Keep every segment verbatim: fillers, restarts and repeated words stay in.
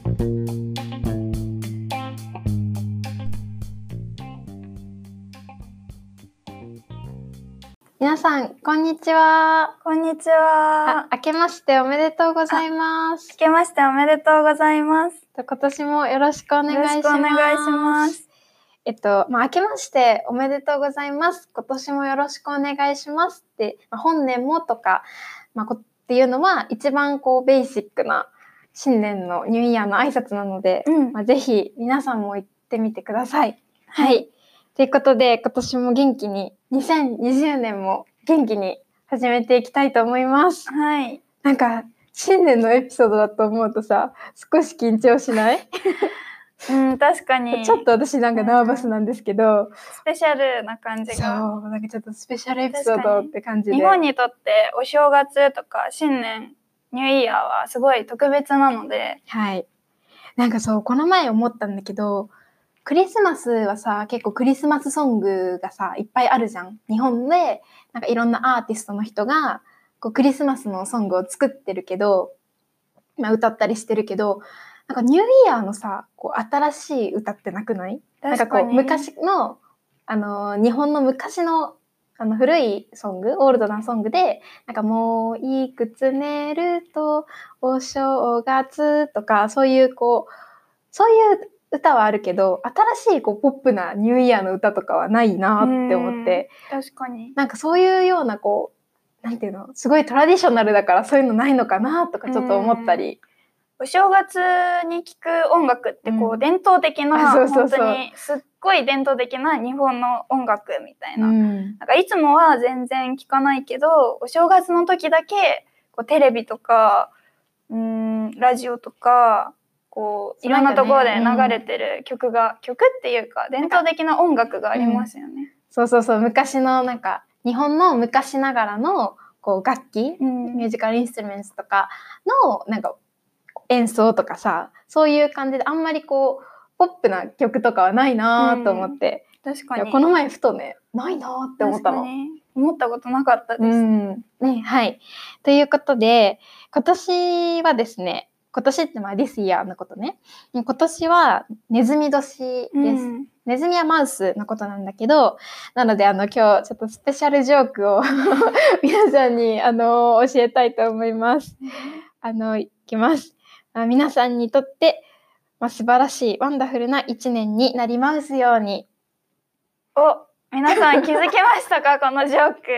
皆さん、こんにちは。 こんにちは。 明けましておめでとうございます。 明けましておめでとうございます。 今年もよろしくお願いします。 よろしくお願いします。 えっと、まあ、明けましておめでとうございます。今年もよろしくお願いしますって、まあ、本年もとか、まあ、こっていうのは一番こうベーシックな新年のニューイヤーの挨拶なので、うん、まあ、ぜひ皆さんも言ってみてください。はい。はい、ということで、今年も元気に、にせんにじゅうねんも元気に始めていきたいと思います。 はい。 なんか、新年のエピソードだと思うとさ、少し緊張しない？ うん、確かに。 ちょっと私なんかナーバスなんですけど、うん、 スペシャルな感じが。 そう、なんかちょっとスペシャルエピソードって感じで。 日本にとってお正月とか新年、ニューイヤーはすごい特別なので。 はい。なんかそう、この前思ったんだけど、クリスマスはさ、結構クリスマスソングがさ、いっぱいあるじゃん。日本で、なんかいろんなアーティストの人が、こうクリスマスのソングを作ってるけど、まあ歌ったりしてるけど、なんかニューイヤーのさ、こう新しい歌ってなくない？なんかこう昔の、あの、日本の昔の、あの古いソング、オールドなソングで、なんかもういくつ寝るとお正月とか、そういうこう、そういう歌はあるけど、新しいこうポップなニューイヤーの歌とかはないなって思って。 確かに。 なんかそういうようなこう、なんていうの、すごいトラディショナルだからそういうのないのかなとかちょっと思ったり。 お正月に聴く音楽ってこう、うん、伝統的な、そうそうそう、本当にすっごい伝統的な日本の音楽みたいな。うん、なんかいつもは全然聴かないけど、お正月の時だけこうテレビとか、うん、ラジオとか、こういろんなところで流れてる曲が、うん、曲っていうか伝統的な音楽がありますよね。うん、 そうそうそう、昔のなんか日本の昔ながらのこう楽器、うん、ミュージカルインストゥルメンツとかのなんか演奏とかさ、そういう感じであんまりこうポップな曲とかはないなと思って、 うん、確かにこの前ふとね、ないなって思ったの。 思ったことなかったです。 うんね、はい。ということで、今年はですね、今年ってまあ this year のことね。今年はネズミ年です。うん、ネズミはマウスのことなんだけど、なのであの今日ちょっとスペシャルジョークを皆さんにあの教えたいと思います。あの、いきます。皆さんにとって、まあ、素晴らしいワンダフルな一年になりますように。 お、皆さん気づきましたかこのジョーク。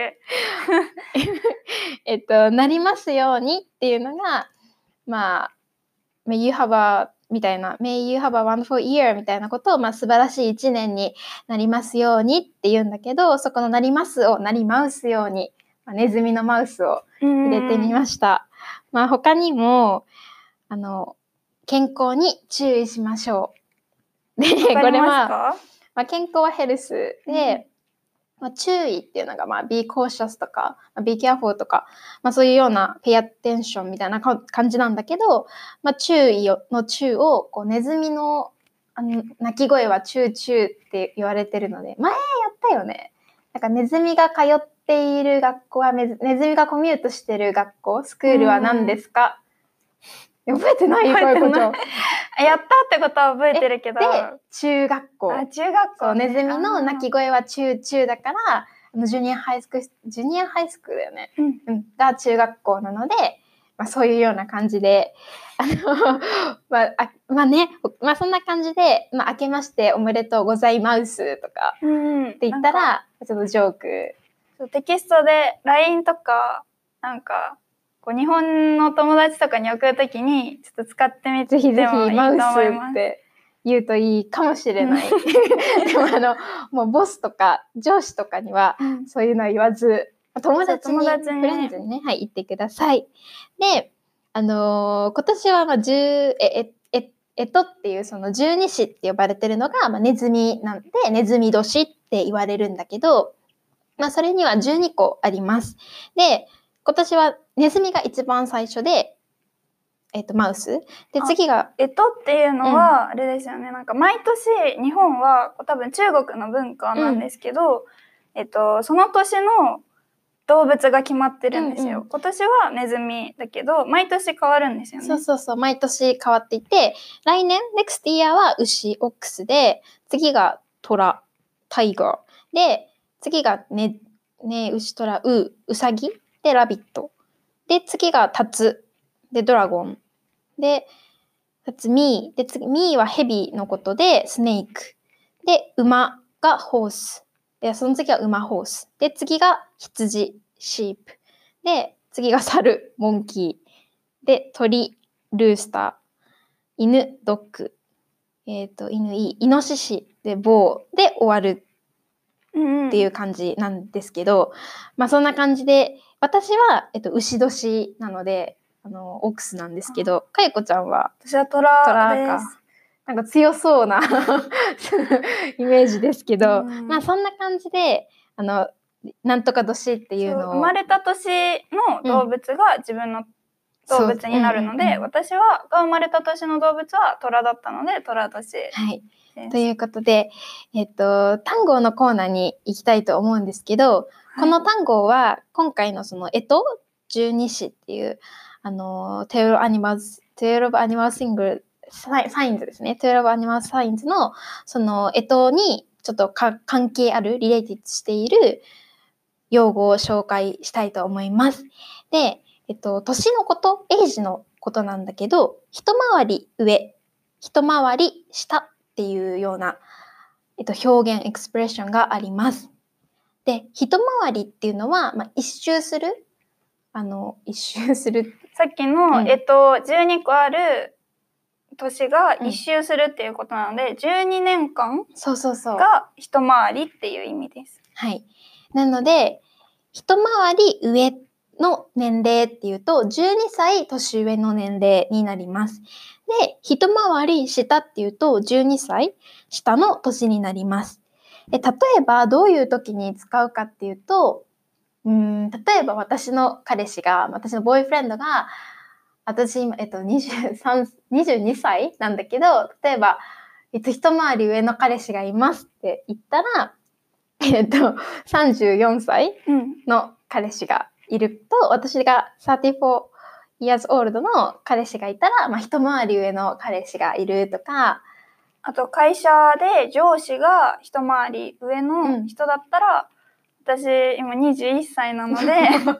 えっと、なりますようにっていうのが、まあ、May you have a みたいな、May you have a wonderful year みたいなことを、まあ、素晴らしい一年になりますようにって言うんだけど、そこのなりますをなりマウスように、まあ、ネズミのマウスを入れてみました。まあ、他にも、あの、健康に注意しましょう。で、これは、まあ、健康はヘルスで、うん、まあ、注意っていうのが、まあ、be cautious とか、be careful とか、まあ、そういうような pay attention みたいな感じなんだけど、まあ、注意の注を、こう、ネズミの、あの、鳴き声はチューチューって言われてるので、前やったよね。なんかネズミが通っている学校は、ネズミがコミュートしてる学校、スクールは何ですか？覚えてないこういうこと。 やったってことは覚えてるけど。 で、中学校。 あ、中学校、 ね。そう、ネズミの鳴き声は中中だから、あのジュニアハイスクール、ジュニアハイスクールだよね。うん。うん、が中学校なので、まあそういうような感じで、あの、まあ、あまあね、まあそんな感じで、まあ明けましておめでとうございますとか、うん、って言ったら、ちょっとジョーク。 そうテキストで ライン とか、なんか、こう日本の友達とかに送るときにちょっと使ってみてもいいと思います。ぜひぜひマウスって言うといいかもしれない。でもあのもうボスとか上司とかにはそういうのは言わず、うん、友達に、友達にフレンズにね、はい、言ってください。で、あのー、今年はまあ十ええええとっていうその十二支って呼ばれてるのが、まあ、ネズミなんでネズミ年って言われるんだけど、まあそれにはじゅうにこあります。で、今年はネズミが一番最初で、えっと、マウス。で、次が。 えとっていうのは、あれですよね。うん、なんか毎年、日本は多分中国の文化なんですけど、うん、えっと、その年の動物が決まってるんですよ。 うんうん、 今年はネズミだけど、毎年変わるんですよね。 そうそうそう、毎年変わっていて、来年、next year は牛、オックスで、次が虎、タイガー。で、次がね、ね、牛、虎、ウ、ウサギ。で、ラビット。で、次がタツ。で、ドラゴン。で、タツ、ミー。で、次、ミーはヘビのことで、スネーク。で、馬がホース。で、その次は馬、ホース。で、次が羊、シープ。で、次が猿、モンキー。で、鳥、ルースター。犬、ドッグ。えっと、犬、イノシシ。で、ボー。で、終わるっていう感じなんですけど、うん、まあそんな感じで、私は、えっと、牛年なので、あの、オックスなんですけど、かよこちゃんは私はトラです。 なんか強そうなイメージですけど、うん、まあそんな感じで、あの、なんとか年っていうのを。 生まれた年の動物が自分の動物になるので、うんうんうん、私はが生まれた年の動物は虎だったので、虎年。 はい。ということで、えっと、単語のコーナーに行きたいと思うんですけど、はい、この単語は今回のその干支十二支っていう、あの、テールアニマルズ、テールオブアニマルシングル、サインズですね。テールオブアニマルサインズのその干支にちょっとか関係ある、リレーティッドしている用語を紹介したいと思います。で、えっと、年のこと、エイジのことなんだけど、一回り上、一回り下っていうような、えっと、表現、エクスプレッションがあります。で、一回りっていうのは、まあ、一周する、あの、一周する。 さっきの、うん、えっと、じゅうにこある年が一周するっていうことなので、うん、じゅうにねんかんそうそうそうが一回りっていう意味です。 はい。なので、一回り上の年齢っていうと、じゅうにさい年上の年齢になります。で、一回り下っていうと、じゅうにさい下の年になります。で、例えばどういう時に使うかっていうと、うーん、例えば私の彼氏が、私のボーイフレンドが、私今、えっと、にじゅうさん、にじゅうにさいなんだけど、例えば、えっと、一回り上の彼氏がいますって言ったら、えっと、さんじゅうよんさいの彼氏がいると、うん、私がさんじゅうよん years old の彼氏がいたら、まあ、一回り上の彼氏がいるとか、 あと会社で上司が一回り上の人だったら、うん、私今にじゅういっさいなので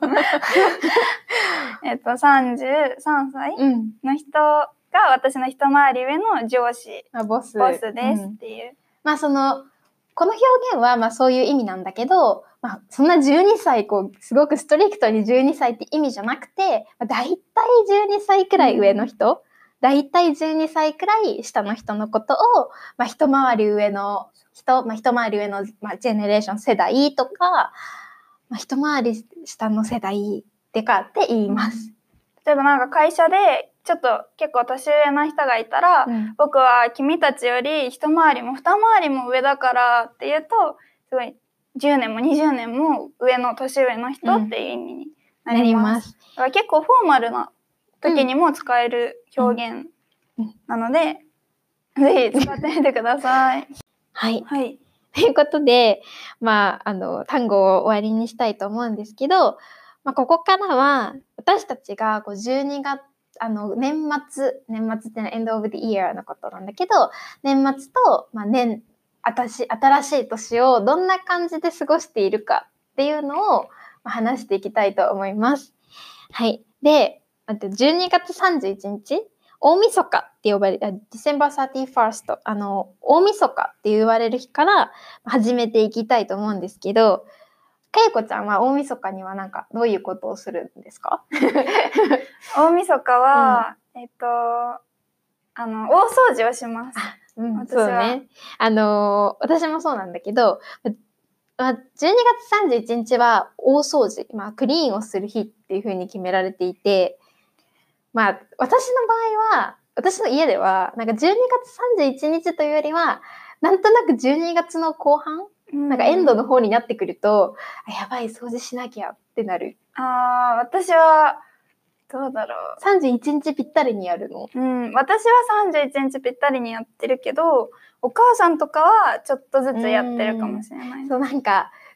えっとさんじゅうさんさいの人が私の一回り上の上司、 うん、ボス、 ボスですっていう、うん、 まあそのこの表現はまあそういう意味なんだけど、まあ、そんなじゅうにさいこうすごくストリクトにじゅうにさいって意味じゃなくて、まあ、だいたいじゅうにさいくらい上の人、うん、だいたいじゅうにさいくらい下の人のことを、まあ、一回り上の人、まあ、一回り上の、まあ、ジェネレーション世代とか、まあ、一回り下の世代ってかって言います。 例えばなんか会社でちょっと結構年上の人がいたら、うん、僕は君たちより一回りも二回りも上だからって言うと、すごいじゅうねんもにじゅうねんも上の年上の人っていう意味になります。うん、だから結構フォーマルな時にも使える表現なので、うん、ぜひ使ってみてください。 はい。 はい。 ということで、まあ、あの、単語を終わりにしたいと思うんですけど、まあ、ここからは私たちがこうじゅうにがつ、あの、年末、年末ってのは end of the year のことなんだけど、年末と、まあ、年、新しい年をどんな感じで過ごしているかっていうのを話していきたいと思います。はい。で、じゅうにがつさんじゅういちにち、大晦日って呼ばれる、December サーティーファースト、あの、大晦日って言われる日から始めていきたいと思うんですけど、かよこちゃんは大晦日にはなんかどういうことをするんですか？ 大晦日は、うん、えっと、あの、大掃除をします。 うん、私は。そうね。あの、私もそうなんだけど、まあ、じゅうにがつさんじゅういちにちは大掃除、まあ、クリーンをする日っていう風に決められていて、まあ、私の場合は、私の家では、なんかじゅうにがつさんじゅういちにちというよりは、なんとなくじゅうにがつの後半、うん、なんかエンドの方になってくると、あ、やばい、掃除しなきゃってなる。 ああ、私は、どうだろう。 さんじゅういちにちぴったりにやるの？ うん、私はさんじゅういちにちぴったりにやってるけど、お母さんとかはちょっとずつやってるかもしれない。 そう、なんか、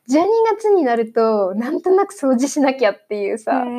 じゅうにがつになるとなんとなく掃除しなきゃっていうさ、 うん、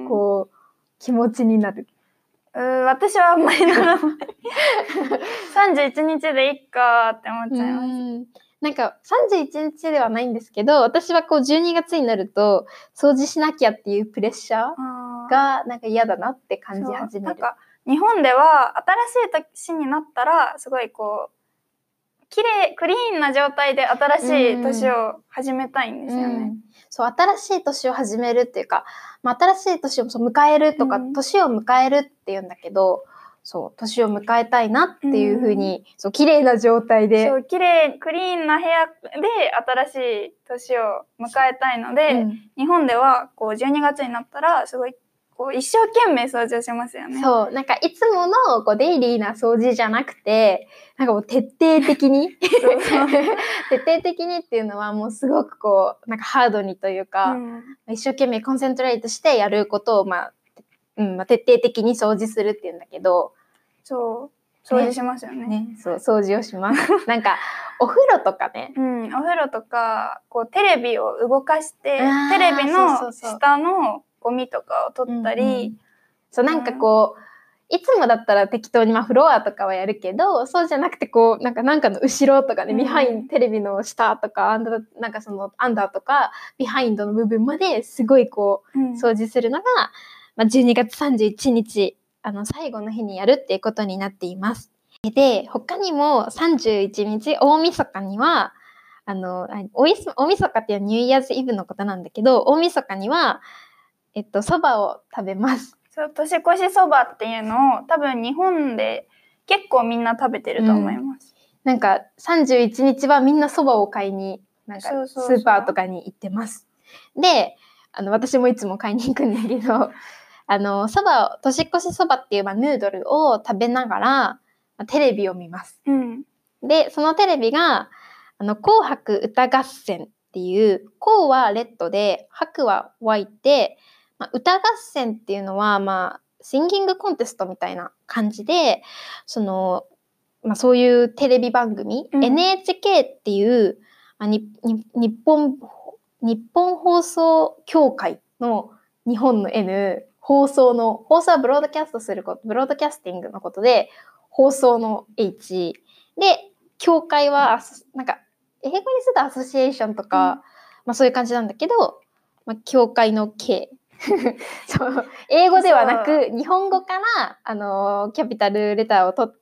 こう気持ちになる。 う私はあんまりならないさんじゅういちにちでいっかって思っちゃいます。 うんなんかさんじゅういちにちではないんですけど、私はこうじゅうにがつになると掃除しなきゃっていうプレッシャーがなんか嫌だなって感じ始める。 なんか日本では新しい年になったらすごいこう綺麗クリーンな状態で新しい年を始めたいんですよね。うん、 そう新しい年を始めるっていうか、まあ、新しい年を迎えるとか、うん、年を迎えるっていうんだけど、そう年を迎えたいなっていう風に、うん、そう綺麗な状態で、 そう綺麗クリーンな部屋で新しい年を迎えたいので、うん、日本ではこうじゅうにがつになったらすごいこう一生懸命掃除をしますよね。 そうなんかいつものこうデイリーな掃除じゃなくて、なんかもう徹底的にそうそう徹底的にっていうのはもうすごくこうなんかハードにというか、うん、一生懸命コンセントレートしてやることを、まあうんまあ、徹底的に掃除するっていうんだけど、 そう掃除しますよね。 ね、ねそう掃除をします。なんかお風呂とかね、 うん、お風呂とかこうテレビを動かしてテレビの下のゴミとかを取ったり、うんうん、 そうなんかこう、うん、いつもだったら適当にまあフロアとかはやるけど、そうじゃなくてこうなんかなんかの後ろとかね、うん、ビハインドテレビの下とかアンダーなんかそのアンダーとかビハインドの部分まですごいこう、うん、掃除するのが、まあ、じゅうにがつさんじゅういちにちあの最後の日にやるっていうことになっています。で他にもさんじゅういちにち大晦日にはあの大晦日っていうニューイヤーズイブのことなんだけど、大晦日にはえっとそばを食べます。 そう年越しそばっていうのを多分日本で結構みんな食べてると思います。 うん、なんかさんじゅういちにちはみんなそばを買いになんかスーパーとかに行ってます。そうそうそうで、あの私もいつも買いに行くんだけど、あのそば年越しそばっていう、まあ、ヌードルを食べながら、まあ、テレビを見ます。うん、でそのテレビがあの紅白歌合戦っていう紅はレッドで白はホワイトで、まあ、歌合戦っていうのはまあシンギングコンテストみたいな感じで、その、まあ、そういうテレビ番組、うん、エヌエイチケー っていうあにに日本日本放送協会の日本の N 放送の放送はブロードキャストすることブロードキャスティングのことで放送の H で協会はなんか英語にするとアソシエーションとか、うんまあ、そういう感じなんだけど、まあ、協会の K そう英語ではなく日本語からあのキャピタルレターを取って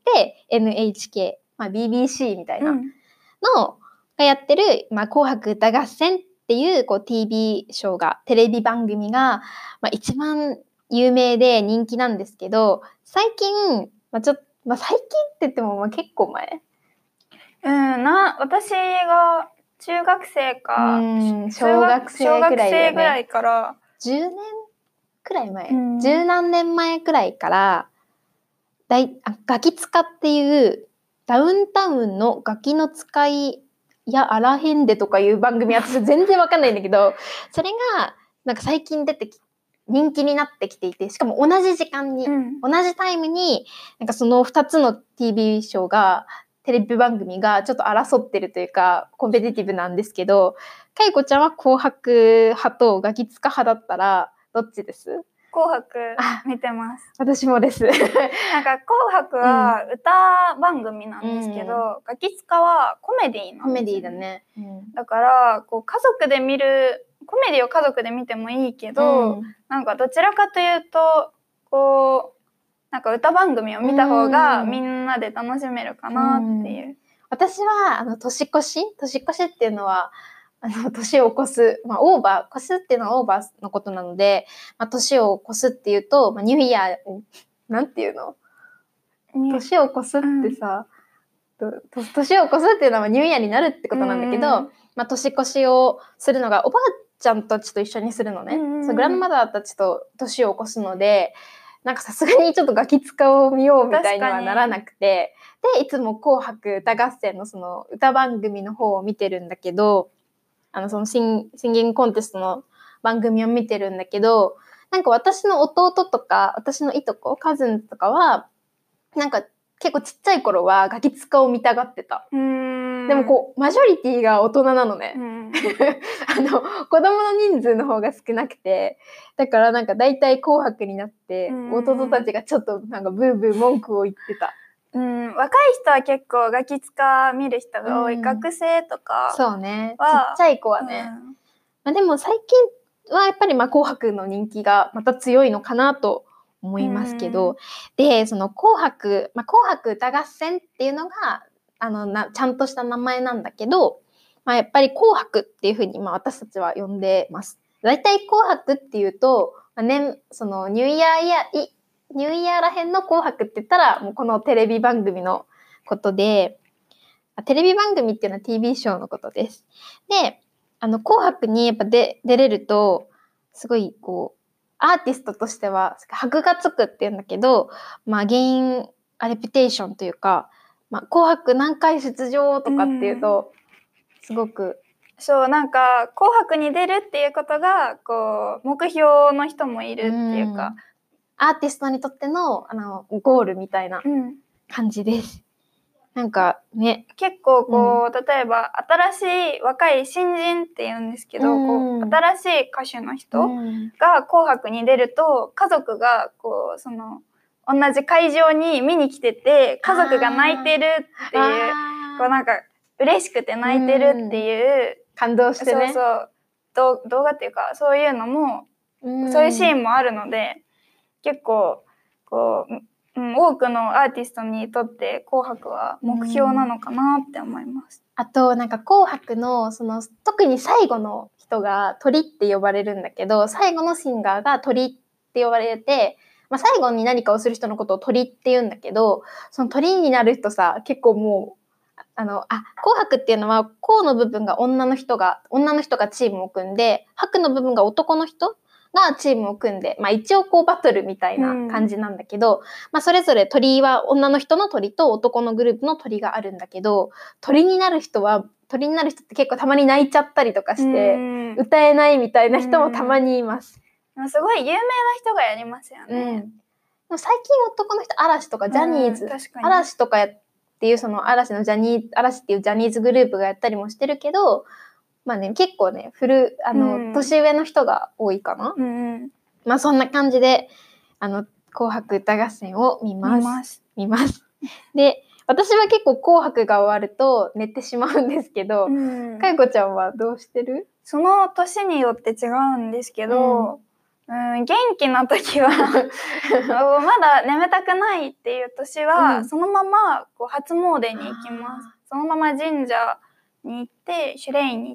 エヌエイチケー、まあ、ビービーシー みたいなのがやってる、まあ、紅白歌合戦っていう、こう ティービー ショーがテレビ番組が、まあ、一番有名で人気なんですけど、最近、まあ、ちょっと、まあ、最近って言ってもまあ結構前うんな私が中学生かうん小学生くらいだよね。小学生ぐらいからじゅうねんくらい前、十何年前くらいからだいあガキ使っていうダウンタウンのガキの使いやあらへんでとかいう番組、私全然わかんないんだけどそれがなんか最近出てき人気になってきていて、しかも同じ時間に、うん、同じタイムになんかそのふたつの ティービー ショーがテレビ番組がちょっと争ってるというかコンペティティブなんですけど、かいこちゃんは紅白派とガキ使派だったらどっちです？ 紅白見てます。 私もです。 なんか紅白は歌番組なんですけど、うん、ガキ使はコメディーなんですよね。 コメディーだね。 うん、だからこう家族で見るコメディを家族で見てもいいけど、うん、なんかどちらかというとこうなんか歌番組を見た方がみんなで楽しめるかなっていう。うん、 私はあの年越し年越しっていうのはあの年を越す、まあ、オーバー越すっていうのはオーバーのことなので、まあ、年を越すっていうと、まあ、ニューイヤーなんていうの年を越すってさ、うん、年を越すっていうのはニューイヤーになるってことなんだけど、うんまあ、年越しをするのがおばあちゃんたちと一緒にするのね、うん、そうグランマザーたちと年を越すので、なんかさすがにちょっとガキ使を見ようみたいにはならなくて、でいつも紅白歌合戦のその歌番組の方を見てるんだけど、あのそのシン、シンギングコンテストの番組を見てるんだけど、なんか私の弟とか私のいとこカズンとかはなんか結構ちっちゃい頃はガキ使を見たがってた。うーんでもこうマジョリティが大人なのね、うん、 あの子供の人数の方が少なくて、だからなんか大体紅白になって、うん、弟たちがちょっとなんかブーブー文句を言ってた。 うん、若い人は結構ガキ使見る人が多い、うん、学生とかそうね、ちっちゃい子はね、うん、まあ、でも最近はやっぱりまあ紅白の人気がまた強いのかなと思いますけど、うん、でその紅白、まあ、紅白歌合戦っていうのがあのなちゃんとした名前なんだけど、まあ、やっぱり紅白っていうふうにまあ私たちは呼んでます。だいたい紅白っていうと、まあね、そのニューイヤーイヤーニューイヤーらへんの紅白って言ったらもうこのテレビ番組のことで、テレビ番組っていうのは ティービー ショーのことです。で、あの紅白にやっぱで出れるとすごいこうアーティストとしては箔がつくっていうんだけど、まあゲインアレピテーションというか、まあ、紅白何回出場とかっていうと、すごく、 うん、そうなんか紅白に出るっていうことがこう目標の人もいるっていうか、 うん、アーティストにとってのあのゴールみたいな感じです。うん、なんかね、 結構こう、うん、例えば新しい若い新人って言うんですけど、うん、こう新しい歌手の人が紅白に出ると家族がこうその同じ会場に見に来てて家族が泣いてるっていうこうなんか嬉しくて泣いてるっていう感動してね、 そうそう動画っていうかそういうのもそういうシーンもあるので結構こう、うん、多くのアーティストにとって紅白は目標なのかなって思います。 あとなんか紅白のその特に最後の人が鳥って呼ばれるんだけど、最後のシンガーが鳥って呼ばれて、まあ、最後に何かをする人のことを鳥って言うんだけど、その鳥になる人さ、結構もう、あの、あ、紅白っていうのは、紅の部分が女の人が、女の人がチームを組んで、白の部分が男の人がチームを組んで、まあ一応こうバトルみたいな感じなんだけど、うん、まあそれぞれ鳥は女の人の鳥と男のグループの鳥があるんだけど、鳥になる人は、鳥になる人って結構たまに泣いちゃったりとかして、うん、歌えないみたいな人もたまにいます。 うん、すごい有名な人がやりますよね。うん、 でも最近男の人、嵐とかジャニーズ、嵐とかやっていうその嵐のジャニー、嵐っていうジャニーズグループがやったりもしてるけど、まあね、結構ね、古、あの、うん、年上の人が多いかな。うん、まあそんな感じで、あの、紅白歌合戦を見ます。見ます。見ます。で、私は結構紅白が終わると寝てしまうんですけど、うん、かよこちゃんはどうしてる？ その年によって違うんですけど、うん、うん、元気な時はまだ眠たくないっていう年は、うん、そのままこう初詣に行きます。そのまま神社に行って、シュレイに行って、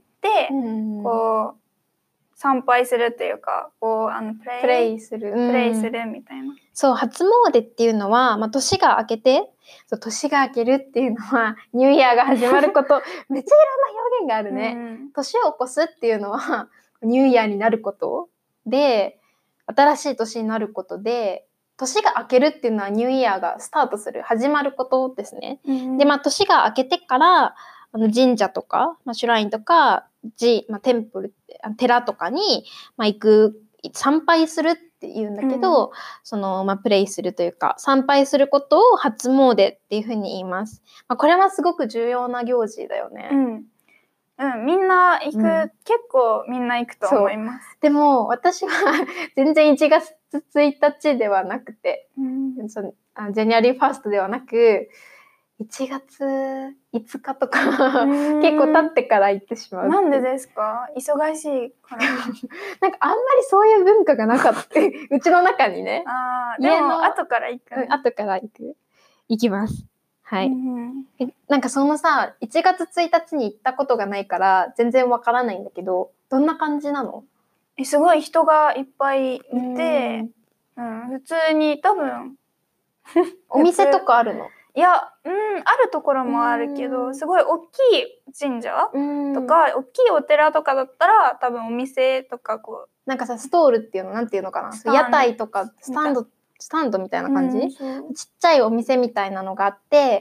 うん、こう参拝するっていうか、こうあのプレイ、 プレイする、 プレイするみたいな。 そう、初詣っていうのは、まあ、年が明けて、そう年が明けるっていうのはニューイヤーが始まること、めっちゃいろんな表現があるね。うん、年を越すっていうのはニューイヤーになることで、新しい年になることで、年が明けるっていうのはニューイヤーがスタートする、始まることですね。うん、で、まあ年が明けてからあの神社とか、まあ、シュラインとか、G、まあ、テンプル、寺とかに、まあ、行く、参拝するっていうんだけど、うん、その、まあ、プレイするというか、参拝することを初詣っていうふうに言います。まあ、これはすごく重要な行事だよね。 うん。うん、みんな行く、うん、結構みんな行くと思います。 でも、私は全然いちがつついたちではなくて、うん、そのあジャニュアリーファーストではなく、いちがついつかとか結構経ってから行ってしまう。 なんでですか？忙しいからなんかあんまりそういう文化がなかったうちの中にね。 あでも後から行く、 うん、後から行く行きます。はい、うん、なんかそのさいちがつついたちに行ったことがないから全然わからないんだけど、どんな感じなの？ えすごい人がいっぱいいて、うん、普通に多分お店とかあるの？ いや、うん、あるところもあるけど、すごい大きい神社とか、大きいお寺とかだったら、多分お店とかこう。 なんかさ、ストールっていうの、なんていうのかな。屋台とか、スタンド、スタンドみたいな感じ、うん、ちっちゃいお店みたいなのがあって、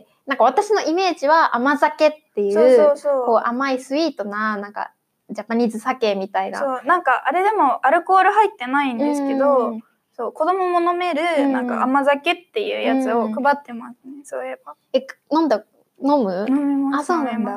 なんか私のイメージは甘酒っていう、そうそうそうこう甘いスイートな、なんか、ジャパニーズ酒みたいな。 そう、なんかあれでもアルコール入ってないんですけど、うんそう子供も飲める、うん、なんか甘酒っていうやつを配ってますね、うん、そういえば。 え、飲んだ、飲む？ 飲みます。 あ、そうなんだ。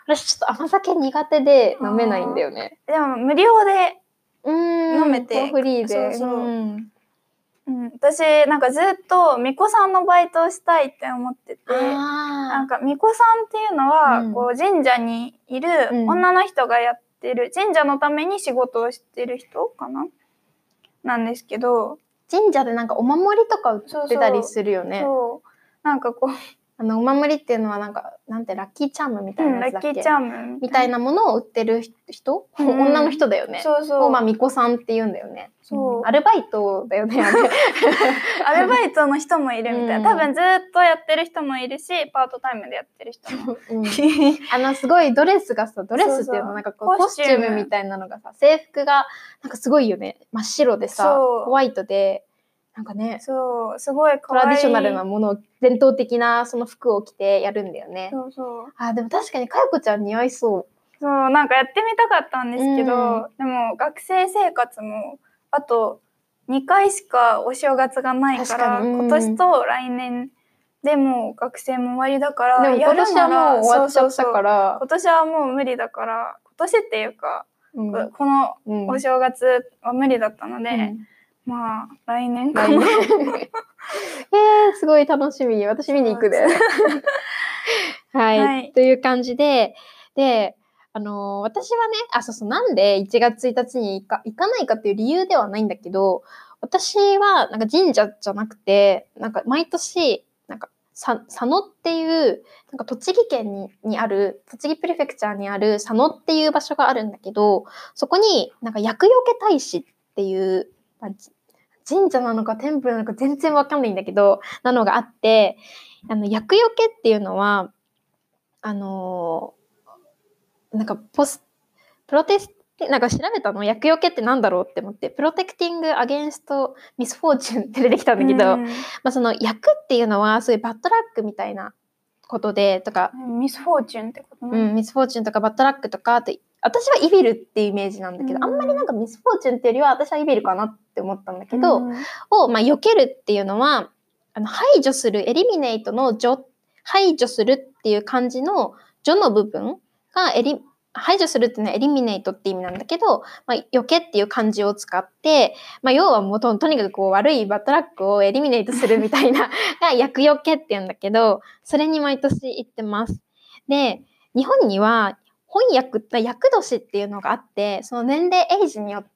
私ちょっと甘酒苦手で飲めないんだよね。 でも無料で飲めてフリーで。 そうそう、うんうん、私なんかずっと巫女さんのバイトをしたいって思ってて、なんか巫女さんっていうのは、うん、こう神社にいる女の人がやってる、うん、神社のために仕事をしてる人かななんですけど、 神社でなんかお守りとか売ってたりするよね。 そうそう、なんかこうあのお守りっていうのはなんかなんてラッキーチャームみたいなやつだっけ、 うん、ラッキーチャームみたいなものを売ってる人、うん、女の人だよね。 そうそう。 をまあ巫女さんって言うんだよね。 そう、 うん、アルバイトだよね。 アルバイトの人もいるみたいな。多分ずっとやってる人もいるし、パートタイムでやってる人も。うん、 あのすごいドレスがさ、ドレスっていうのなんかこうコスチュームみたいなのがさ、制服がなんかすごいよね。真っ白でさ、ホワイトで。なんかね、 そうすごい可愛いトラディショナルなものを伝統的なその服を着てやるんだよね。 そうそう。 あでも確かにかよこちゃん似合いそう。 そうなんかやってみたかったんですけど、うん、でも学生生活もあとにかいしかお正月がないから、うん、今年と来年でもう学生も終わりだから、 でも今年はもう終わっちゃったから、 今年はもう無理だから、今年っていうか、うん、このお正月は無理だったので。うんまあ来年かな。えー、 すごい楽しみ。私見に行くで。はい、はい。という感じで、で、あのー、私はね、あ、そうそう、なんでいちがつついたちに行か、行かないかっていう理由ではないんだけど、私はなんか神社じゃなくて、なんか毎年、なんかさ佐野っていう、なんか栃木県に、にある、栃木プレフェクチャーにある佐野っていう場所があるんだけど、そこになんか厄除け大使っていう、まあ、神社なのかテンプルなのか全然わかんないんだけど、なのがあって、あの、厄除けっていうのは、あのー、なんかポス、プロテステ、なんか調べたの、厄除けってなんだろうって思って、プロテクティングアゲンストミスフォーチュンって出てきたんだけど、まあその厄っていうのはそういうバッドラックみたいなことで、とか、 ミスフォーチュンってことね。 うん、ミスフォーチュンとかバッドラックとかって、私はイビルっていうイメージなんだけど、あんまりなんかミスフォーチュンっていうよりは私はイビルかなって思ったんだけど、を、まあ、避けるっていうのは、あの、排除する、エリミネイトの除、排除するっていう漢字の除の部分がエリ、排除するっていうのはエリミネイトって意味なんだけど、まあ、避けっていう漢字を使って、まあ、要はもうと、とにかくこう悪いバッドラックをエリミネイトするみたいな、が厄除けって言うんだけど、それに毎年行ってます。で、日本には、翻訳って厄年っていうのがあって、その年齢エイジによって、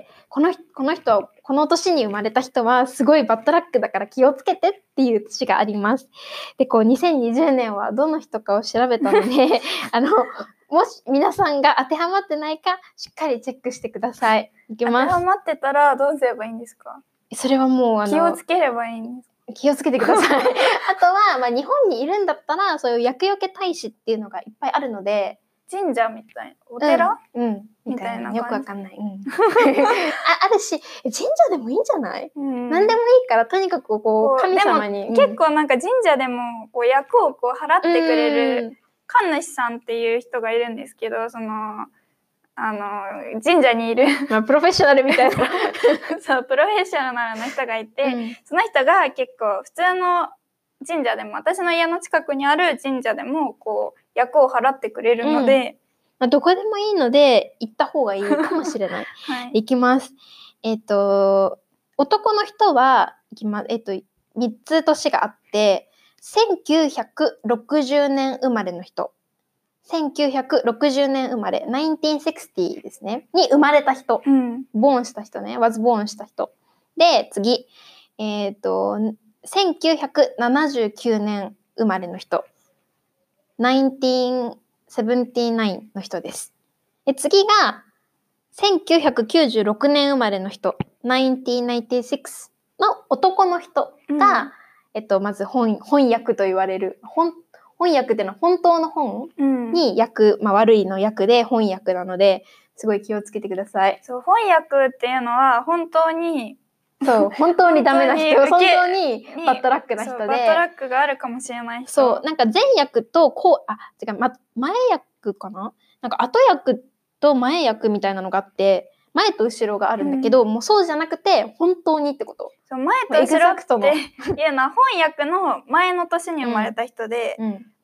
この、この人は、この年に生まれた人はすごいバッドラックだから気をつけてっていう年があります。で、こうにせんにじゅうねんはどの人かを調べたので、あの、もし皆さんが当てはまってないか、しっかりチェックしてください。いきます。 当てはまってたらどうすればいいんですか？ それはもうあの、 気をつければいいんですか？ 気をつけてください。あとは、まあ、日本にいるんだったら、そういう厄除け大使っていうのがいっぱいあるので、 神社みたいなお寺、 うん、うん、みたいなよくわかんない、うん、あ, あるし神社でもいいんじゃない、うん、何でもいいからとにかくこう神様に、 うん、結構なんか神社でもこう厄をこう払ってくれる神主さんっていう人がいるんですけど、そのあの神社にいるまあプロフェッショナルみたいなそうプロフェッショナルな人がいて、うん、その人が結構普通の神社でも、私の家の近くにある神社でもこう厄を払ってくれるので、うんまあ、どこでもいいので行った方がいいかもしれない。はい、行きます。えっと男の人は行きます。えっとみっつ年があって、せんきゅうひゃくろくじゅうねん生まれの人、せんきゅうひゃくろくじゅうねん生まれ、せんきゅうひゃくろくじゅうですねに生まれた人、うん、ボーンした人ね、was bornした人で、次えっとせんきゅうひゃくななじゅうきゅうねん生まれの人、せんきゅうひゃくななじゅうきゅうの人です。で次がせんきゅうひゃくきゅうじゅうろくねん生まれの人、せんきゅうひゃくきゅうじゅうろくの男の人が、うん、えっとまず翻訳と言われる翻翻訳っていうのは本当の本に訳、うんまあ、悪いの訳で翻訳なので、すごい気をつけてください。 そう翻訳っていうのは本当にそう本当にダメな人、本当にバッドラックな人で、 バッドラックがあるかもしれない人。 そうなんか前訳とこうあ違う、ま、前訳かな、なんか後訳と前訳みたいなのがあって、前と後ろがあるんだけど、うん、もうそうじゃなくて本当にってこと。 そう前と後ろっていうのは翻訳の前の年に生まれた人で、うんうん、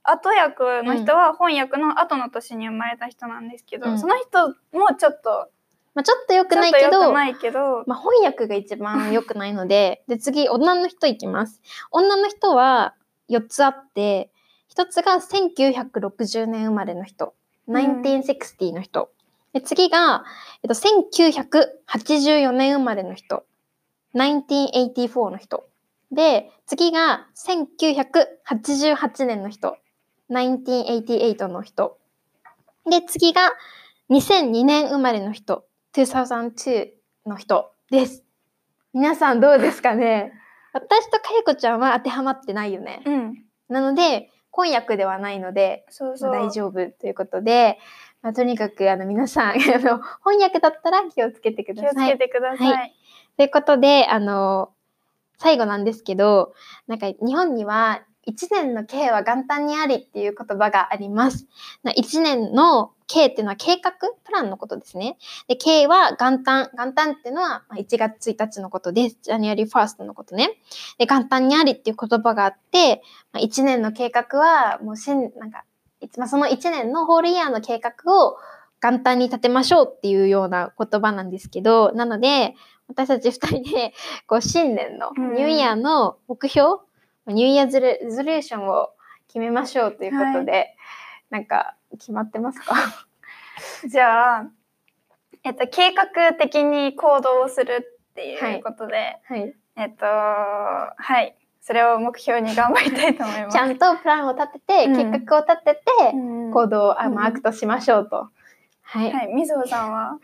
後役の人は翻訳の後の年に生まれた人なんですけど、うん、その人もちょっと、 まあ、ちょっと良くないけど、 ちょっと良くないけど、 まあ、翻訳が一番良くないので、で、次、女の人いきます。女の人はよっつあって、一つがせんきゅうひゃくろくじゅうねん生まれの人、せんきゅうひゃくろくじゅうの人。で、次が、えっと、せんきゅうひゃくはちじゅうよねん生まれの人、せんきゅうひゃくはちじゅうよんの人。で、次がせんきゅうひゃくはちじゅうはちねんの人、せんきゅうひゃくはちじゅうはちの人。で、次がにせんにねん生まれの人、にせんにの人です。皆さんどうですかね？私とかゆこちゃんは当てはまってないよね。 うん。 なので、翻訳ではないので、 そうそう、 まあ、大丈夫ということで、まあ、とにかくあの皆さんあの翻訳だったら気をつけてください。 気をつけてください。はい、 ということで、あの最後なんですけど、なんか日本にはいちねんの計は元旦にありっていう言葉があります。いちねんの計っていうのは計画プランのことですね。で、計は元旦。元旦っていうのはいちがつついたちのことです。ジャニュアリーファーストのことね。で、元旦にありっていう言葉があって、いちねんの計画はもうしん、なんか、まあ、そのいちねんのホールイヤーの計画を元旦に立てましょうっていうような言葉なんですけど、なので、私たちふたりで、こう、新年の、ニューイヤーの目標、うん、ニューイヤーズレゾリューションを決めましょうということで、はい、なんか、決まってますか？ じゃあ、えっと、計画的に行動をするっていうことで、はいはい、えっと、はい。それを目標に頑張りたいと思います。 ちゃんとプランを立てて、うん、計画を立てて、行動を、あの、アクトしましょうと。 はい。はい。みずほさんは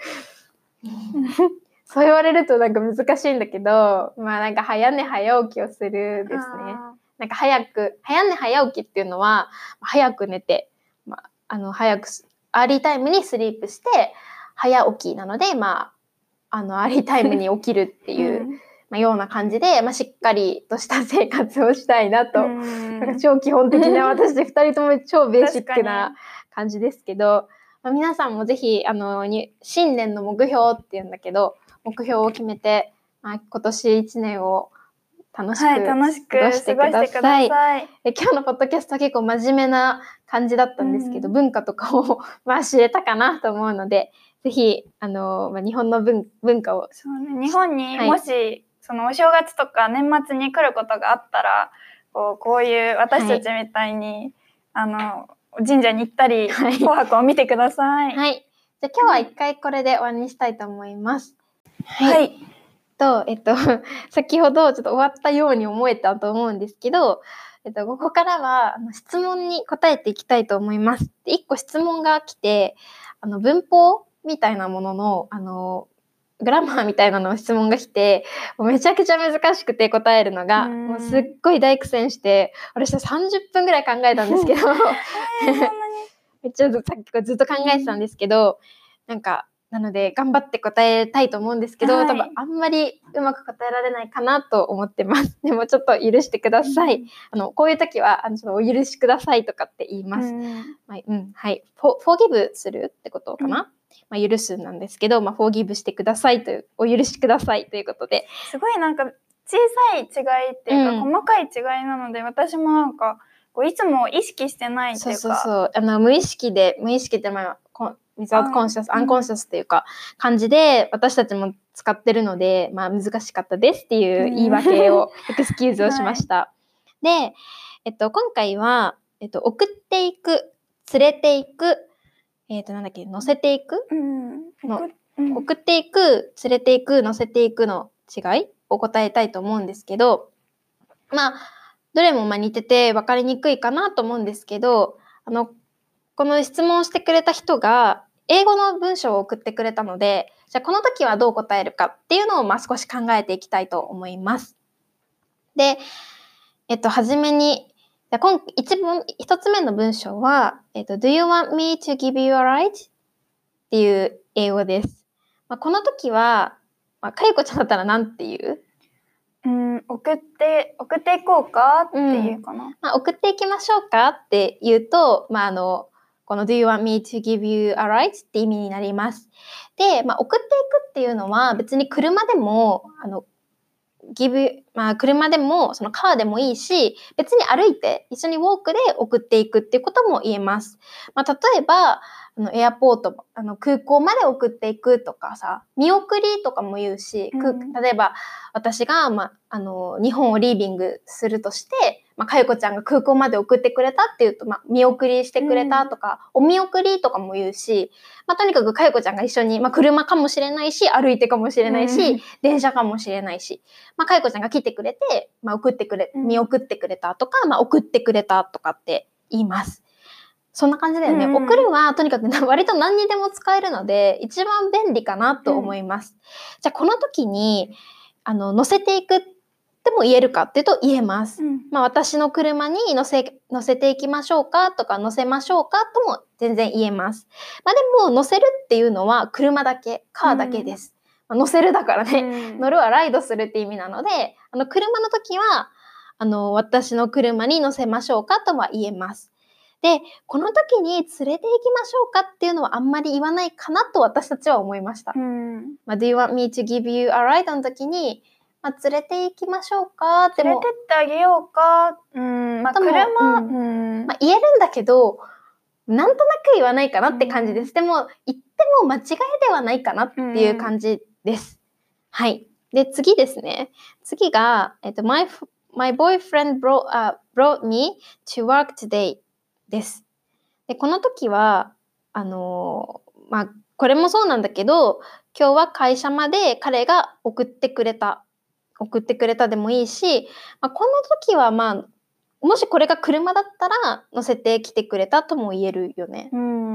そう言われるとなんか難しいんだけど、まあなんか早寝早起きをするですね。なんか早く、早寝早起きっていうのは、早く寝て、まあ、あの、早く、アーリータイムにスリープして、早起きなので、まあ、あの、アーリータイムに起きるっていう、うん、まあ、ような感じで、まあ、しっかりとした生活をしたいなと。なんか超基本的な、私たち二人とも超ベーシックな感じですけど、まあ、皆さんもぜひ、あの、新年の目標っていうんだけど、目標を決めて、まあ、今年一年を楽しく過ごしてください。はい、え今日のポッドキャストは結構真面目な感じだったんですけど、うん、文化とかをまあ知れたかなと思うので、ぜひあの、まあ、日本の 文, 文化をそう、ね、日本にもし、はい、そのお正月とか年末に来ることがあったら、こう、こういう私たちみたいに、はい、あの神社に行ったり、はい、紅白を見てください。 はい。じゃあ今日は一回これで終わりにしたいと思います。 はい。はい、 と、えっと、先ほどちょっと終わったように思えたと思うんですけど、えっと、ここからは質問に答えていきたいと思います。で、一個質問が来て、あの、文法みたいなものの、あの、グラマーみたいなの質問が来て、もうめちゃくちゃ難しくて答えるのが、もうすっごい大苦戦して、私はさんじゅっぷんぐらい考えたんですけど、めっちゃさっきからずっと考えてたんですけど、なんか、なので頑張って答えたいと思うんですけど、はい、多分あんまりうまく答えられないかなと思ってます。でもちょっと許してください。うん、あのこういう時はあのちょっとお許しくださいとかって言います。うんまあうん、はい。フォーギブするってことかな。うんまあ、許すなんですけど、まあ、フォーギブしてくださいという、お許しくださいということで。 すごいなんか小さい違いっていうか、うん、細かい違いなので、私もなんかこういつも意識してないっていうか。 そうそうそう。あの無意識で、無意識ってまあ、without conscious, unconscious っていうか感じで私たちも使ってるので、まあ難しかったですっていう言い訳を、エクスキューズをしました。はい、で、えっと、今回は、えっと、送っていく、連れていく、えっと、なんだっけ、乗せていく、うん、のうん、送っていく、連れていく、乗せていくの違いを答えたいと思うんですけど、まあ、どれもまあ似てて分かりにくいかなと思うんですけど、あの、この質問をしてくれた人が英語の文章を送ってくれたので、じゃあこの時はどう答えるかっていうのをまあ少し考えていきたいと思います。で、えっと、はじめに、じゃ今一文、一つ目の文章は、えっと、Do you want me to give you a ride? っていう英語です。まあ、この時は、まあ、かゆこちゃんだったらなんて言う？ うん、送って、送っていこうかっていうかな。うんまあ、送っていきましょうかって言うと、まあ、あの、この Do you want me to give you a ride? って意味になります。で、まあ、送っていくっていうのは別に車でも、あの、give, まあ車でもそのカーでもいいし、別に歩いて一緒にウォークで送っていくっていうことも言えます。まあ例えば、あのエアポート、あの空港まで送っていくとかさ、見送りとかも言うし、うん、例えば私が、まあ、あの日本をリービングするとして、まあ、かゆこちゃんが空港まで送ってくれたっていうと、まあ、見送りしてくれたとか、うん、お見送りとかも言うし、まあ、とにかくかゆこちゃんが一緒に、まあ、車かもしれないし、歩いてかもしれないし、うん、電車かもしれないし、まあ、かゆこちゃんが来てくれて、まあ、送ってくれ、見送ってくれたとか、まあ、送ってくれたとかって言います。そんな感じだよね。うん、送るはとにかく割と何にでも使えるので、一番便利かなと思います。うん、じゃあこの時に、あの、乗せていくっても言えるかっていうと言えます。うん、まあ私の車に乗せ、乗せていきましょうかとか乗せましょうかとも全然言えます。まあでも乗せるっていうのは車だけ、カーだけです。うん、まあ、乗せるだからね、うん、乗るはライドするって意味なので、あの車の時は、あの、私の車に乗せましょうかとは言えます。で、この時に連れて行きましょうかっていうのはあんまり言わないかなと私たちは思いました。うん、まあ、Do you want me to give you a ride の時に、まあ、連れて行きましょうかっても連れてってあげようか。うん、まあ、車、うんうんまあ、言えるんだけど、なんとなく言わないかなって感じです。うん、でも、言っても間違いではないかなっていう感じです。うん、はい。で、次ですね。次が、えっと、my, my boyfriend brought,、uh, brought me to work today.です。で、この時は、あのー、まあ、これもそうなんだけど、今日は会社まで彼が送ってくれた。送ってくれたでもいいし、まあ、この時はまあ、もしこれが車だったら乗せてきてくれたとも言えるよね。うん、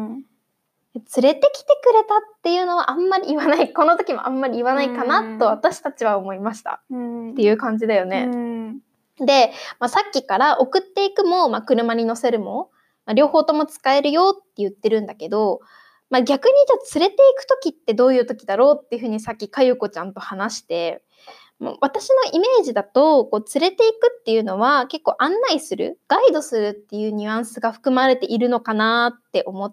連れてきてくれたっていうのはあんまり言わない。この時もあんまり言わないかなと私たちは思いました。うん、っていう感じだよね。うん、で、まあ、さっきから送っていくも、まあ、車に乗せるも、まあ、両方とも使えるよって言ってるんだけど、まあ、逆にじゃあ連れていくときってどういうときだろうっていうふうにさっきかゆこちゃんと話して、もう私のイメージだとこう連れていくっていうのは結構案内する、ガイドするっていうニュアンスが含まれているのかなって思って、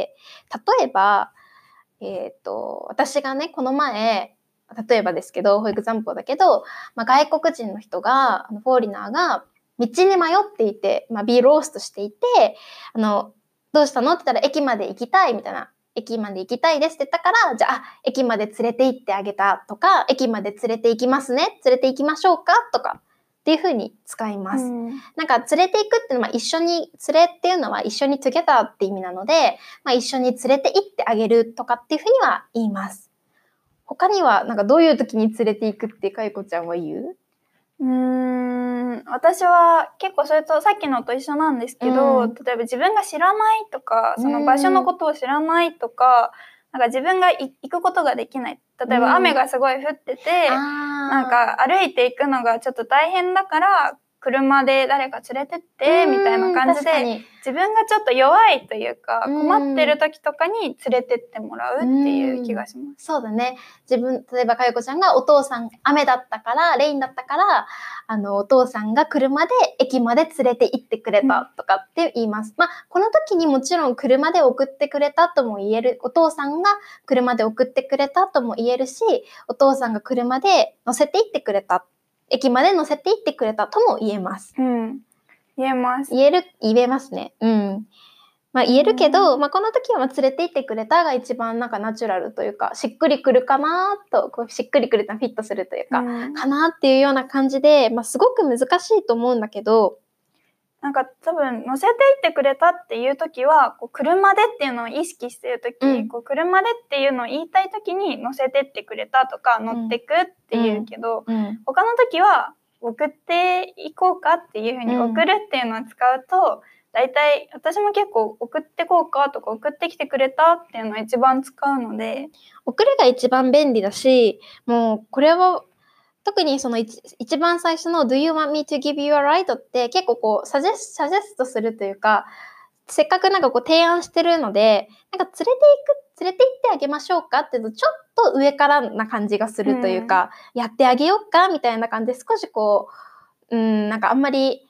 例えば、えっと、私がね、この前、例えばですけど、フォーエグザンプルだけど、まあ、外国人の人が、あのフォーリナーが道に迷っていて、まあ、ビーローストしていて、あの、どうしたのって言ったら、駅まで行きたいみたいな。駅まで行きたいですって言ったから、じゃあ、駅まで連れて行ってあげたとか、駅まで連れて行きますね。連れて行きましょうかとか、っていう風に使います。うん、なんか、連れて行くっていうのは、一緒に、連れっていうのは一緒に together って意味なので、まあ、一緒に連れて行ってあげるとかっていう風には言います。他には、なんかどういう時に連れて行くってかゆこちゃんは言う？ うーん、私は結構それとさっきのと一緒なんですけど、うん、例えば自分が知らないとか、その場所のことを知らないとか、なんか自分が行くことができない。例えば雨がすごい降ってて、なんか歩いていくのがちょっと大変だから、車で誰か連れてってみたいな感じで、自分がちょっと弱いというか、困ってる時とかに連れてってもらうっていう気がします。 そうだね。自分、例えばかゆこちゃんがお父さん、雨だったから、レインだったから、あの、お父さんが車で駅まで連れて行ってくれたとかって言います。うん、まあ、この時にもちろん車で送ってくれたとも言える。お父さんが車で送ってくれたとも言えるし、お父さんが車で乗せて行ってくれた。駅まで乗せて行ってくれたとも言えます。 うん。言えます。 言える、言えますね。うん。まあ言えるけど、うん、まあこの時はまあ連れて行ってくれたが一番なんかナチュラルというか、しっくりくるかなと、こうしっくりくるとフィットするというか、うん、かなっていうような感じで、まあすごく難しいと思うんだけど、 なんか多分乗せて行ってくれたっていう時はこう車でっていうのを意識してる時、うん、こう車でっていうのを言いたい時に乗せてってくれたとか乗ってくっていうけど、うんうん、他の時は送っていこうかっていうふうに送るっていうのを使うと、大体私も結構送ってこうかとか送ってきてくれたっていうのを一番使うので、 送るが一番便利だし、もうこれは特にその 一, 一番最初の Do you want me to give you a ride って結構こうサジェス、サジェストするというか、せっかくなんかこう提案してるので、なんか連れて行く、連れて行ってあげましょうかって言うとちょっと上からな感じがするというか、うん、やってあげようかみたいな感じで少しこう、うん、なんかあんまり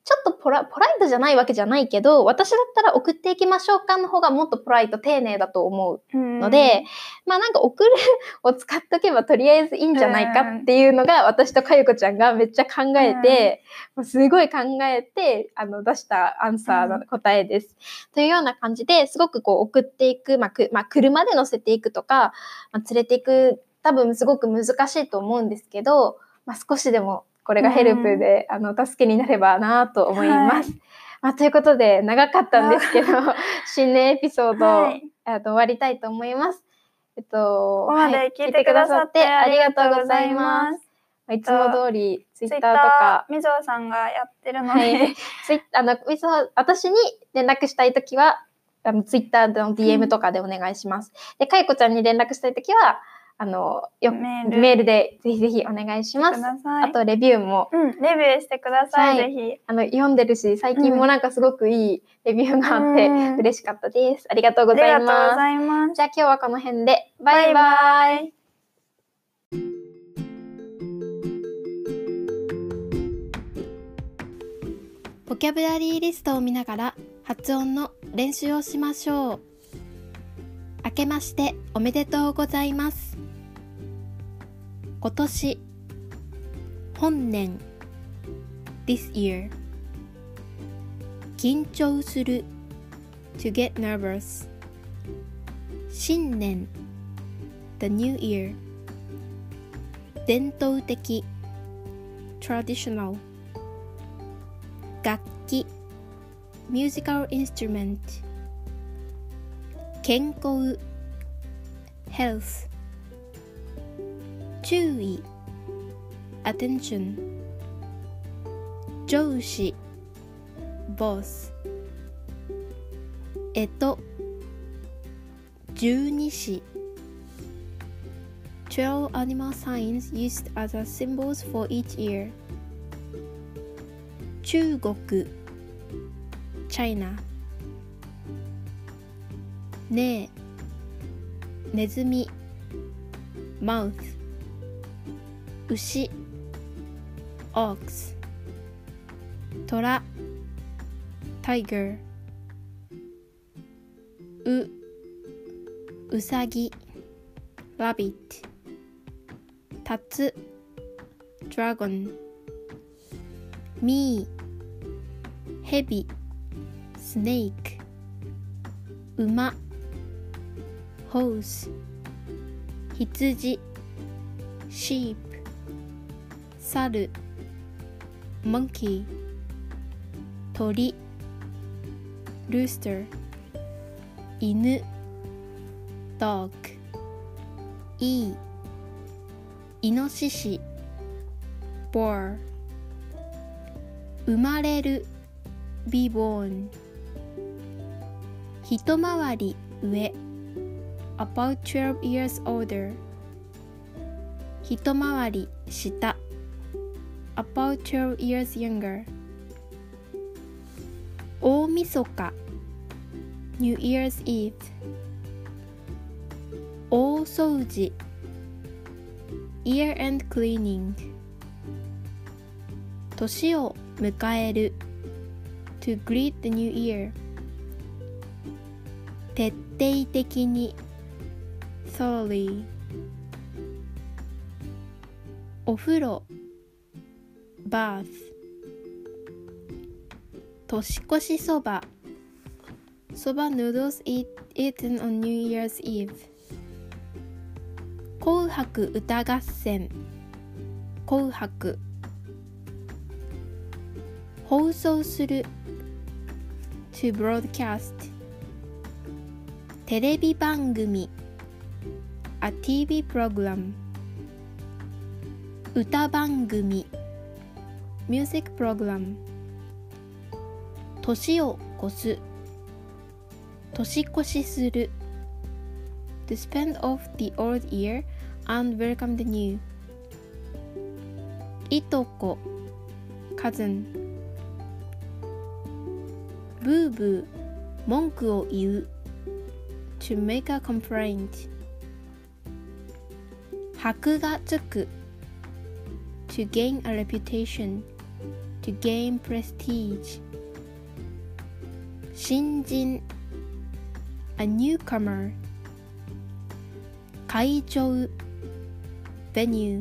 ちょっとポラ、ポライトじゃないわけじゃないけど、私だったら送っていきましょうかの方がもっとポライト、丁寧だと思うので、まあなんか送るを使っとけばとりあえずいいんじゃないかっていうのが、私とかゆこちゃんがめっちゃ考えて、もうすごい考えて、あの、出したアンサーの答えです。というような感じで、すごくこう送っていく、まあ、くまあ、車で乗せていくとか、まあ、連れていく、多分すごく難しいと思うんですけど、まあ、少しでもこれがヘルプで、うん、あの助けになればなと思います。はい、まあ、ということで長かったんですけど新年エピソード、はい、あと終わりたいと思います。えっと、 ここまで聞いてくださってありがとうございます。 いつも通りツイッターとかみぞさんがやってるので、 はい、ツイあのみぞ私に連絡したいときはあのツイッターの ディーエム とかでお願いします。うん、でかいこちゃんに連絡したいときはあのよメール、メールでぜひぜひお願いします。あとレビューも、 うん、レビューしてください、はい、ぜひあの読んでるし、最近もなんかすごくいいレビューがあって、うん、嬉しかったです。ありがとうございます。 ありがとうございます。 じゃあ今日はこの辺でバイバイ。ボキャブラリーリストを見ながら発音の練習をしましょう。明けましておめでとうございます。今年、本年 this year 緊張する to get nervous 新年 the new year 伝統的 traditional 楽器 musical instrument 健康 health 注意 attention 上司 boss 干支十二支 twelve animal signs used as a symbols for each year 中国 China ねえネズミ mouth 牛 ox 虎 tiger ううさぎ rabbit タツ dragon ミーヘビ snake 馬 horse 羊 sheep 猿 monkey 鳥 rooster 犬 dog いいイノシシ boar 生まれる be born 一回り上 about twelve years older 一回り下 about twelve years younger 大晦日 New Year's Eve 大掃除 Year-end cleaning 年を迎える To greet the new year 徹底的に Thoroughly お風呂 Bath 年越しそば Soba noodles eat, eaten on New Year's Eve 紅白歌合戦紅白放送する To broadcast テレビ番組 A ティーブイ program 歌番組 Music program 年を越す年越しする To spend off the old year and welcome the new いとこ cousin ブーブー文句を言う To make a complaint 箔がつく To gain a reputation to gain prestige. 新人 a newcomer. 会場 venue.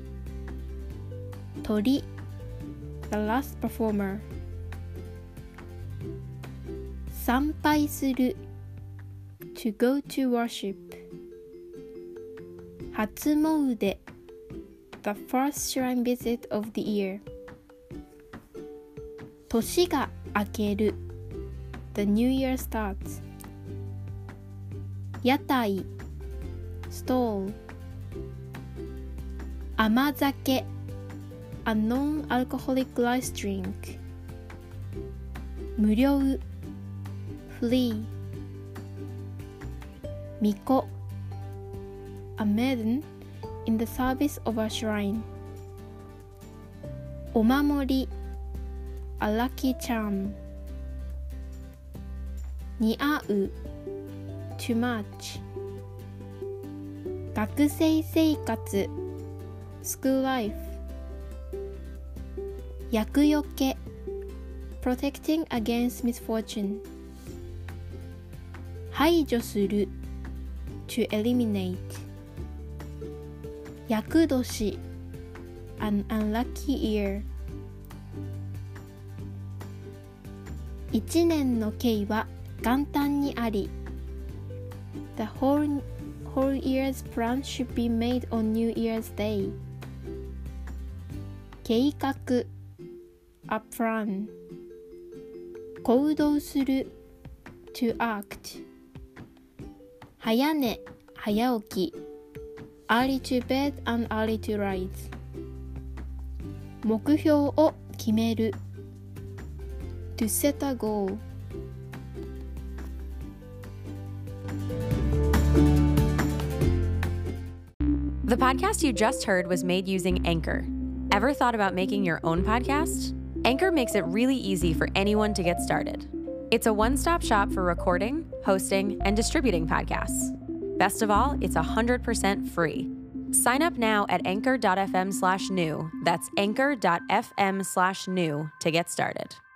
鳥 the last performer. 参拝する to go to worship. 初詣 the first shrine visit of the year. 年が明ける the new year starts. 屋台 stall. 甘酒 a non-alcoholic rice drink. 無料 free. 巫女 a maiden in the service of a shrine. お守り a lucky charm. 似合う too much. 学生生活 school life. 厄除け protecting against misfortune. 排除する to eliminate. 厄年 an unlucky year. 一年の計は元旦にあり The whole, whole year's plan should be made on New Year's Day. 計画 a plan. 行動する to act. 早寝早起き early to bed and early to rise. 目標を決める to set a goal. The podcast you just heard was made using Anchor. Ever thought about making your own podcast? Anchor makes it really easy for anyone to get started. It's a one-stop shop for recording, hosting, and distributing podcasts. Best of all, it's one hundred percent free. Sign up now at anchor.fm slash new. That's anchor.fm slash new to get started.